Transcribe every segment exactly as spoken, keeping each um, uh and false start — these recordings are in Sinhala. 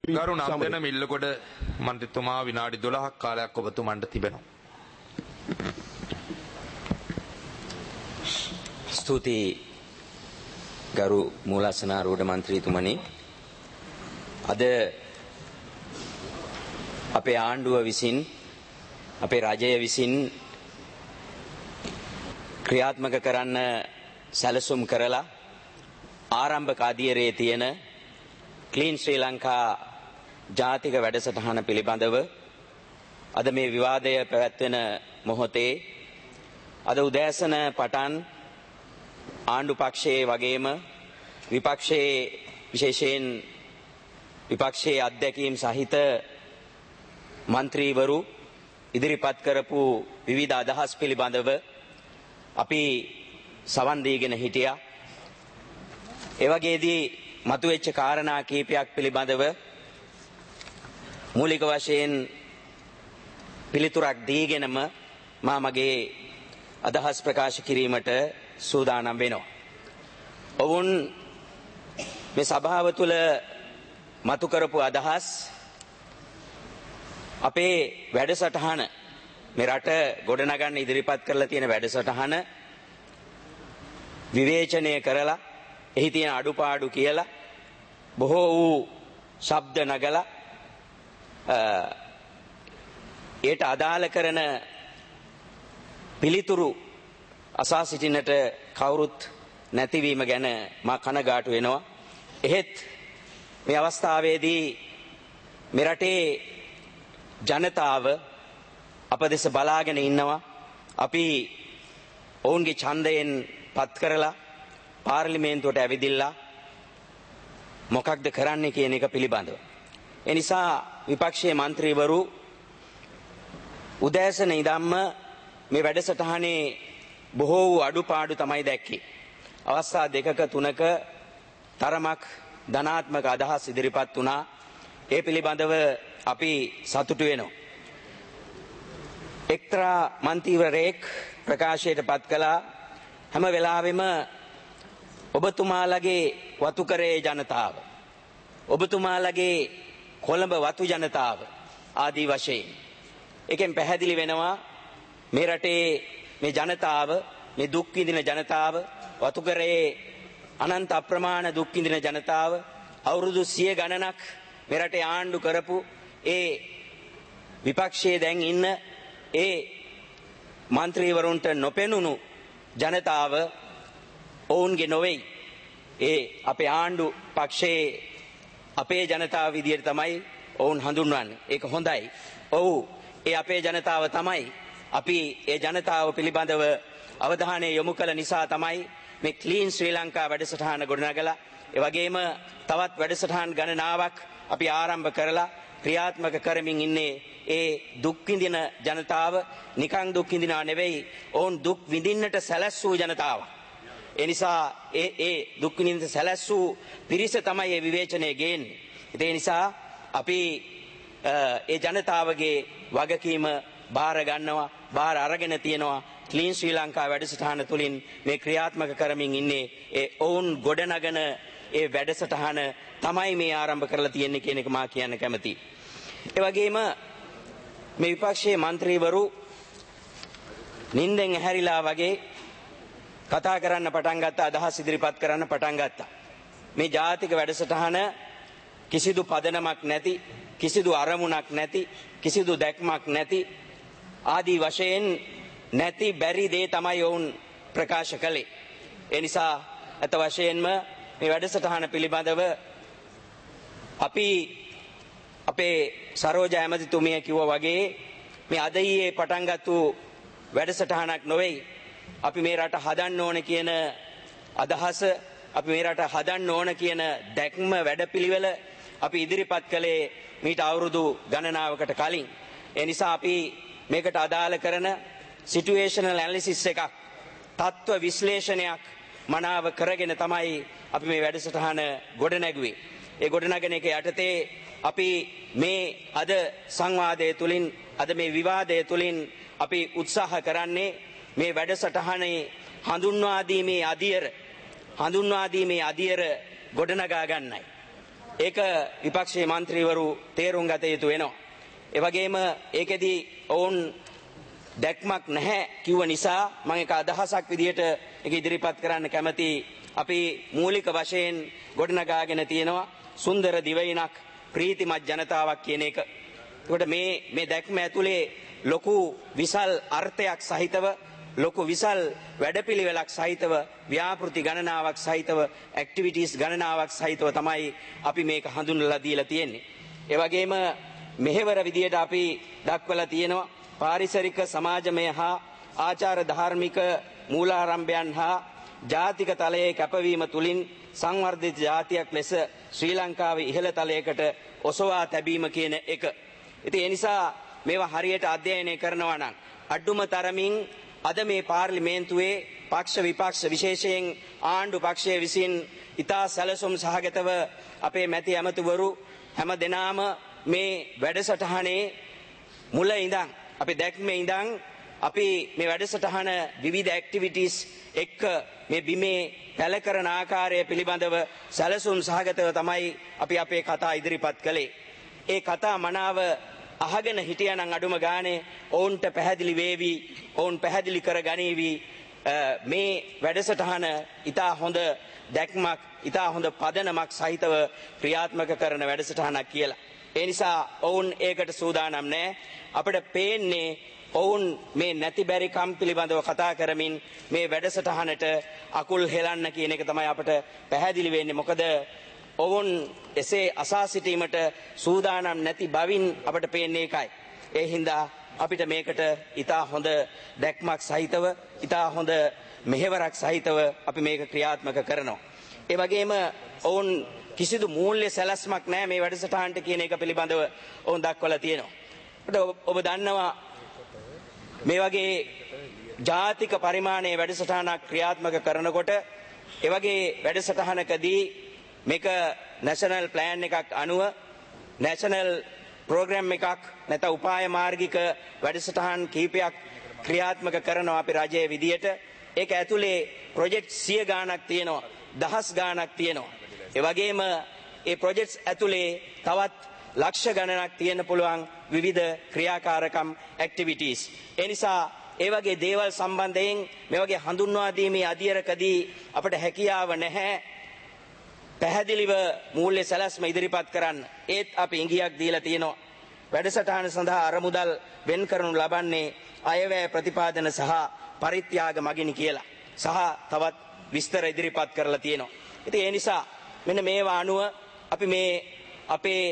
ගරු නන්දන මිල්ලගොඩ මන්ත්‍රීතුමා විනාඩි දොළහක් කාලයක් ඔබතුමන්ට තිබෙනවා. ස්තුතියි ගරු මූලාසනාරූඪ මන්ත්‍රීතුමනි. අද අපේ ආණ්ඩුව විසින් අපේ රජය විසින් ක්‍රියාත්මක කරන්න සැලසුම් කරලා ආරම්භක අධීරයේ තියෙන ක්ලීන් ශ්‍රී ලංකා ජාතික වැඩසටහන පිළිබඳව අද මේ විවාදය පැවැත්වෙන මොහොතේ අද උදෑසන පටන් ආණ්ඩු පක්ෂයේ වගේම විපක්ෂයේ විශේෂයෙන් විපක්ෂයේ අධ්‍යක්ීම් සහිත මන්ත්‍රීවරු ඉදිරිපත් කරපු විවිධ අදහස් පිළිබඳව අපි සවන් දීගෙන හිටියා. ඒ වගේදී මතුවෙච්ච කාරණා කීපයක් පිළිබඳව මූලික වශයෙන් පිළිතුරක් දීගෙනම මා මගේ අදහස් ප්‍රකාශ කිරීමට සූදානම් වෙනවා. ඔවුන් මේ සභාව තුළ මතු කරපු අදහස් අපේ වැඩසටහන මේ රට ගොඩනගන්න ඉදිරිපත් කරලා තියෙන වැඩසටහන විවේචනය කරලා එහි තියෙන අඩුපාඩු කියලා බොහෝ වූ ශබ්ද නගලා ඒට අදාළ කරන පිළිතුරු අසා සිටින්නට කවුරුත් නැතිවීම ගැන මා කනගාටු වෙනවා. එහෙත් මේ අවස්ථාවේදී මේ රටේ ජනතාව අප දෙස බලාගෙන ඉන්නවා. අපි ඔවුන්ගේ ඡන්දයෙන් පත් කරලා පාර්ලිමේන්තුවට ඇවිදිලා මොකක්ද කරන්නේ කියන එක පිළිබඳව. ඒ නිසා විපක්ෂයේ മന്ത്രിවරු උදෑසන ඉඳන්ම මේ වැඩසටහනේ බොහෝ වූ අඩුපාඩු තමයි දැක්කේ. අවස්ථා දෙකක තුනක තරමක් ධනාත්මක අදහස් ඉදිරිපත් වුණා. ඒ පිළිබඳව අපි සතුටු වෙනවා. එක්තරා මන්ත්‍රීවරයෙක් ප්‍රකාශයට පත් කළා හැම වෙලාවෙම ඔබතුමාලගේ වතුකරේ ජනතාව, ඔබතුමාලගේ කොළඹ වතු ජනතාව ආදී වශයෙන්. එකෙන් පැහැදිලි වෙනවා මේ රටේ මේ ජනතාව, මේ දුක් විඳින ජනතාව, වතුකරේ අනන්ත අප්‍රමාණ දුක් විඳින ජනතාව අවුරුදු සිය ගණනක් මේ රටේ ආණ්ඩු කරපු ඒ විපක්ෂයේ දැන් ඉන්න ඒ මන්ත්‍රීවරුන්ට නොපෙනුණු ජනතාව ඔවුන්ගේ නොවේ. ඒ අපේ ආණ්ඩු පක්ෂයේ අපේ ජනතාව විදියට තමයි ඔවුන් හඳුන්වන්නේ. ඒක හොඳයි. ඔව්, ඒ අපේ ජනතාව තමයි. අපි ඒ ජනතාව පිළිබඳව අවධානය යොමු කළ නිසා තමයි මේ ක්ලීන් ශ්‍රී ලංකා වැඩසටහන ගොඩනගලා ඒ වගේම තවත් වැඩසටහන් ගණනාවක් අපි ආරම්භ කරලා ක්‍රියාත්මක කරමින් ඉන්නේ. ඒ දුක් විඳින ජනතාව නිකං දුක් විඳිනා නෙවෙයි, ඔවුන් දුක් විඳින්නට සැලැස්සූ ජනතාව. ඒ නිසා ඒ ඒ දුක් විඳින්නට සැලැස්සූ පිරිස තමයි මේ විවේචනය ගේන්නේ. ඒ නිසා අපි ඒ ජනතාවගේ වගකීම බාර ගන්නවා, බාර අරගෙන තියෙනවා. ක්ලීන් ශ්‍රී ලංකා වැඩසටහන තුලින් මේ ක්‍රියාත්මක කරමින් ඉන්නේ. ඒ ඔවුන් ගොඩනගන ඒ වැඩසටහන තමයි මේ ආරම්භ කරලා තියෙන්නේ කියන එක මා කියන්න කැමතියි. ඒ වගේම මේ විපක්ෂයේ മന്ത്രിවරු නින්දෙන් ඇහැරිලා වගේ කතා කරන්න පටන් ගත්තා, අදහස් ඉදිරිපත් කරන්න පටන් ගත්තා. මේ ජාතික වැඩසටහන කිසිදු පදනමක් නැති, කිසිදු අරමුණක් නැති, කිසිදු දැක්මක් නැති ආදී වශයෙන් නැති බැරි දේ තමයි ඔවුන් ප්‍රකාශ කළේ. ඒ නිසා අත වශයෙන්ම මේ වැඩසටහන පිළිබඳව අපි අපේ සරෝජ ඇමතිතුමිය කිව්වා වගේ මේ අද ඊයේ පටන් ගත්තු වැඩසටහනක් නොවේ. අපි මේ රට හදන්න ඕන කියන අදහස, අපි මේ රට හදන්න ඕන කියන දැක්ම, වැඩපිළිවෙල අපි ඉදිරිපත් කළේ මීට අවුරුදු ගණනාවකට කලින්. ඒ නිසා අපි මේකට අදාළ කරන සිටුේෂනල් ඇනලිසිස් එකක්, තත්ත්ව විශ්ලේෂණයක් මනාව කරගෙන තමයි අපි මේ වැඩසටහන ගොඩනැගුවේ. ඒ ගොඩනගන එක යටතේ අපි මේ අද සංවාදයේ තුලින්, අද මේ විවාදයේ තුලින් අපි උත්සාහ කරන්නේ මේ වැඩසටහනේ හඳුන්වා දීමේ අධියර හඳුන්වා දීමේ අධියර ගොඩනගා ගන්නයි. ඒක විපක්ෂයේ മന്ത്രിවරු තේරුම් ගත යුතු වෙනවා. ඒ වගේම ඒකෙදි ඔවුන් දැක්මක් නැහැ කිව්ව නිසා මම ඒක අදහසක් විදියට ඒක ඉදිරිපත් කරන්න කැමති. අපි මූලික වශයෙන් ගොඩනගාගෙන තියෙනවා සුන්දර දිවයිනක් ප්‍රීතිමත් ජනතාවක් කියන එක. ඒකට මේ මේ දැක්ම ඇතුලේ ලොකු විසල් අර්ථයක් සහිතව ලොකු විසල් වැඩපිළිවෙලක් සහිතව ව්‍යාපෘති ගණනාවක් සහිතව ඇක්ටිවිටීස් ගණනාවක් සහිතව තමයි අපි මේක හඳුන්වලා දීලා තියෙන්නේ. ඒ වගේම මෙහෙවර විදියට අපි දක්වලා තියෙනවා පාරිසරික සමාජමය හා ආචාර ධාර්මික මූලාරම්භයන් හා ජාතික තලයේ කැපවීම තුලින් සංවර්ධිත ජාතියක් ලෙස ශ්‍රී ලංකාවේ ඉහළ තලයකට ඔසවා තැබීම කියන එක. ඉතින් ඒ නිසා මේවා හරියට අධ්‍යයනය කරනවා නම් අඩුම තරමින් අද මේ පාර්ලිමේන්තුවේ පක්ෂ විපක්ෂ විශේෂයෙන් ආණ්ඩු පක්ෂයේ විසින් ඉතා සැලසුම් සහගතව අපේ මැති ඇමතිවරු හැම දෙනාම මේ වැඩසටහනේ මුල ඉඳන් අපි දැක්මේ ඉඳන් අපි මේ වැඩසටහන විවිධ ඇක්ටිවිටීස් එක්ක මේ බිමේ පැල කරන ආකාරය පිළිබඳව සැලසුම් සහගතව තමයි අපි අපේ කතා ඉදිරිපත් කළේ. ඒ කතා මනාව අහගෙන හිටියනම් අඩුම ගානේ ඔවුන්ට පැහැදිලි වේවි, ඔවුන් පැහැදිලි කර ගනීවි මේ වැඩසටහන ඉතා හොඳ දැක්මක්, ඉතා හොඳ පදනමක් සහිතව ක්‍රියාත්මක කරන වැඩසටහනක් කියලා. ඒ නිසා ඔවුන් ඒකට සූදානම් නැහැ. අපිට පේන්නේ ඔවුන් මේ නැති බැරි කම් පිළිබඳව කතා කරමින් මේ වැඩසටහනට අකුල් හෙලන්න කියන එක තමයි අපට පැහැදිලි වෙන්නේ. මොකද ඔවුන් එසේ අසා සිටීමට සූදානම් නැති බවින් අපට පේන්නේ ඒකයි. ඒ හින්දා අපිට මේකට ඉතා හොඳ දැක්මක් සහිතව, ඉතා හොඳ මෙහෙවරක් සහිතව අපි මේක ක්‍රියාත්මක කරනවා. ඒ වගේම ඔවුන් කිසිදු මූල්‍ය සැලැස්මක් නැහැ මේ වැඩසටහනට කියන එක පිළිබඳව ඔවුන් දක්වලා තියෙනවා. ඔබ දන්නවා මේ වගේ ජාතික පරිමාණයේ වැඩසටහනක් ක්‍රියාත්මක කරනකොට ඒ වගේ වැඩසටහනකදී මේක නැෂනල් ප්ලෑන් එකක් අනුව නැෂනල් ප්‍රෝග්‍රෑම් එකක් නැත්නම් උපාය මාර්ගික වැඩසටහන් කීපයක් ක්‍රියාත්මක කරනවා අපි රජයේ විදියට. ඒක ඇතුලේ ප්‍රොජෙක්ට් සිය ගාණක් තියෙනවා, දහස් ගාණක් තියෙනවා. ඒ වගේම ඒ ප්‍රොජෙක්ට්ස් ඇතුලේ තවත් ලක්ෂ ගණනක් තියෙන්න පුළුවන් විවිධ ක්‍රියාකාරකම් ඇක්ටිවිටීස්. ඒ නිසා ඒ වගේ දේවල් සම්බන්ධයෙන් මේ වගේ හඳුන්වා දීමේ අධියරකදී අපිට හැකියාව නැහැ පැහැදිලිව මූල්‍ය සැලැස්ම ඉදිරිපත් කරන්න. ඒත් අපි ඉඟියක් දීලා තියෙනවා. වැඩසටහන සඳහා අරමුදල් වෙන් කරනු ලබන්නේ අයවැය ප්‍රතිපාදන සහ පරිත්‍යාග මගිනි කියලා. සහ තවත් විස්තර ඉදිරිපත් කරලා තියෙනවා. ඉතින් ඒ නිසා මෙන්න මේවා අනුව අපි මේ අපේ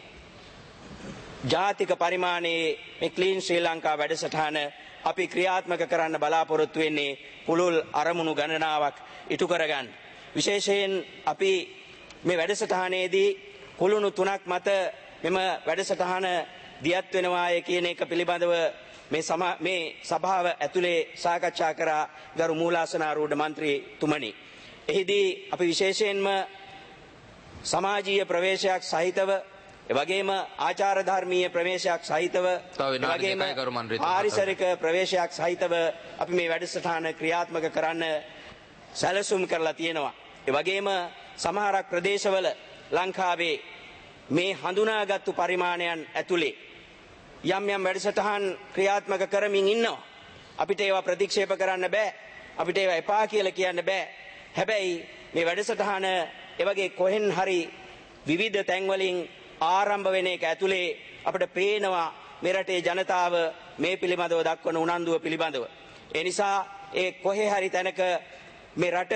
ජාතික පරිමාණයේ මේ ක්ලීන් ශ්‍රී ලංකා වැඩසටහන අපි ක්‍රියාත්මක කරන්න බලාපොරොත්තු වෙන්නේ පුළුල් අරමුණු ගණනාවක් ඉටු කරගන්න. විශේෂයෙන් අපි මේ වැඩසටහනේදී කුළුණු තුනක් මත මෙම වැඩසටහන දියත් වෙනවාය කියන එක පිළිබඳව මේ මේ සභාව ඇතුලේ සාකච්ඡා කරා ගරු මූලාසනාරූඪ මන්ත්‍රීතුමනි. එහිදී අපි විශේෂයෙන්ම සමාජීය ප්‍රවේශයක් සහිතව එවැගේම ආචාර ධර්මීය ප්‍රවේශයක් සහිතව එවැගේම පාරිසරික ප්‍රවේශයක් සහිතව අපි මේ වැඩසටහන ක්‍රියාත්මක කරන්න සැලසුම් කරලා තියෙනවා. එවැගේම සමහරක් ප්‍රදේශවල ලංකාවේ මේ හඳුනාගත්තු පරිමාණයන් ඇතුලේ යම් යම් වැඩසටහන් ක්‍රියාත්මක කරමින් ඉන්නවා. අපිට ඒවා ප්‍රතික්ෂේප කරන්න බෑ. අපිට ඒවා එපා කියලා කියන්න බෑ. හැබැයි මේ වැඩසටහන එවැගේ කොහෙන් හරි විවිධ තැන්වලින් ආරම්භ වෙන එක ඇතුලේ අපිට පේනවා මේ රටේ ජනතාව මේ පිළිබඳව දක්වන උනන්දුව පිළිබඳව. ඒ නිසා ඒ කොහේ හරි තැනක මේ රට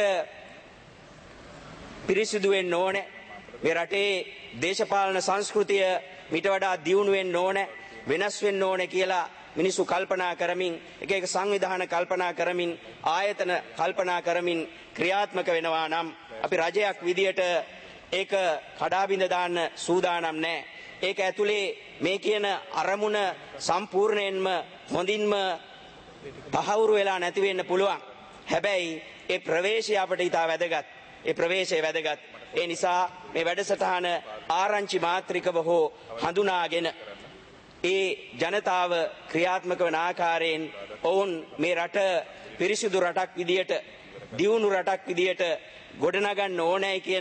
පිරිසිදු වෙන්න ඕනේ. මේ රටේ දේශපාලන සංස්කෘතිය මිට වඩා දියුණු වෙන්න ඕනේ, වෙනස් වෙන්න ඕනේ කියලා මිනිස්සු කල්පනා කරමින්, එක එක සංවිධාන කල්පනා කරමින්, ආයතන කල්පනා කරමින් ක්‍රියාත්මක වෙනවා නම් අපි රජයක් විදියට ඒක කඩාබිඳ දාන්න සූදානම් නැහැ. ඒක ඇතුලේ මේ කියන අරමුණ සම්පූර්ණයෙන්ම හොඳින්ම තහවුරු වෙලා නැති වෙන්න පුළුවන්. හැබැයි ඒ ප්‍රවේශය අපිට ඉතා වැදගත්. ඒ ප්‍රවේශය වැදගත්. ඒ නිසා මේ වැඩසටහන ආරංචි මාත්‍රිකව හෝ හඳුනාගෙන ඒ ජනතාව ක්‍රියාත්මක වන ආකාරයෙන් ඔවුන් මේ රට පිරිසිදු රටක් විදියට, දියුණු රටක් විදියට ගොඩනගන්න ඕනෑ කියන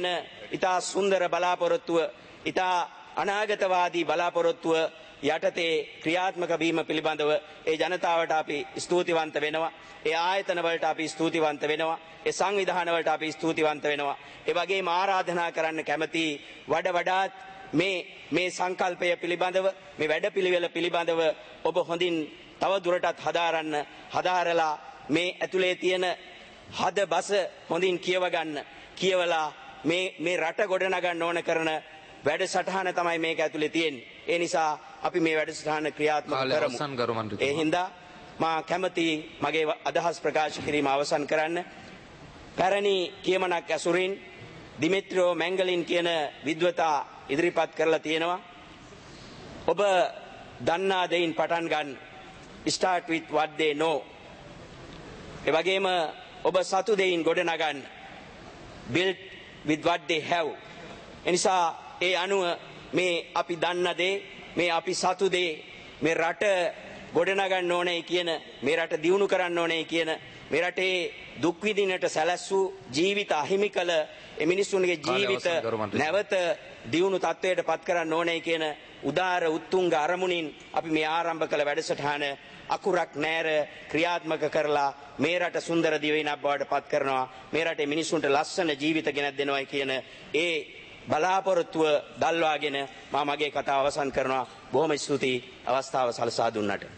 ඉතා සුන්දර බලාපොරොත්තුව ඉතා අනාගතවාදී බලාපොරොත්තුව යටතේ ක්‍රියාත්මක වීම පිළිබඳව ඒ ජනතාවට අපි ස්තුතිවන්ත වෙනවා. ඒ ආයතන වලට අපි ස්තුතිවන්ත වෙනවා. ඒ සංවිධාන වලට අපි ස්තුතිවන්ත වෙනවා. ඒ වගේම ආරාධනා කරන්න කැමති වඩ වඩාත් මේ මේ සංකල්පය පිළිබඳව මේ වැඩපිළිවෙල පිළිබඳව ඔබ හොඳින් තව දුරටත් හදාරන්න හදාරලා මේ ඇතුලේ තියෙන හද බස හොඳින් කියව ගන්න කියවලා මේ මේ රට ගොඩනගන්න ඕන කරන වැඩසටහන තමයි මේක ඇතුලේ තියෙන්නේ. ඒ නිසා අපි මේ වැඩසටහන ක්‍රියාත්මක කරමු. ඒ හින්දා මා කැමති මගේ අදහස් ප්‍රකාශ කිරීම අවසන් කරන්න. පැරණි කියමනක් ඇසුරින් දිමිත්‍රෝ මැංගලින් කියන විද්වතා ඉදිරිපත් කරලා තියෙනවා. ඔබ දන්නා දෙයින් පටන් ගන්න. Start with what they know. ඒ වගේම ඔබ සතු දෙයින් ගොඩ නගන්න. Build with what they have. එනිසා ඒ අනුව මේ අපි දන්න දේ මේ අපි සතු දේ මේ රට ගොඩනගන්න ඕනේ කියන මේ රට දියුණු කරන්න ඕනේ කියන මේ රටේ දුක් විඳිනට සැලැස්සූ ජීවිත අහිමි කළ ඒ මිනිසුන්ගේ ජීවිත නැවත දියුණු තත්වයට පත් කරන්න ඕනේ කියන උදාර උත්තුංග අරමුණින් අපි මේ ආරම්භ කළ වැඩසටහන අකුරක් නෑර ක්‍රියාත්මක කරලා මේ රට සුන්දර දිවයිනක් බවට පත් කරනවා. මේ රටේ මිනිසුන්ට ලස්සන ජීවිත ගෙනත් දෙනවා කියන ඒ බලාපොරොත්තුව දල්වාගෙන මා මගේ කතාව අවසන් කරනවා. බොහොම ස්තුතියි අවස්ථාව සලසා දුන්නට.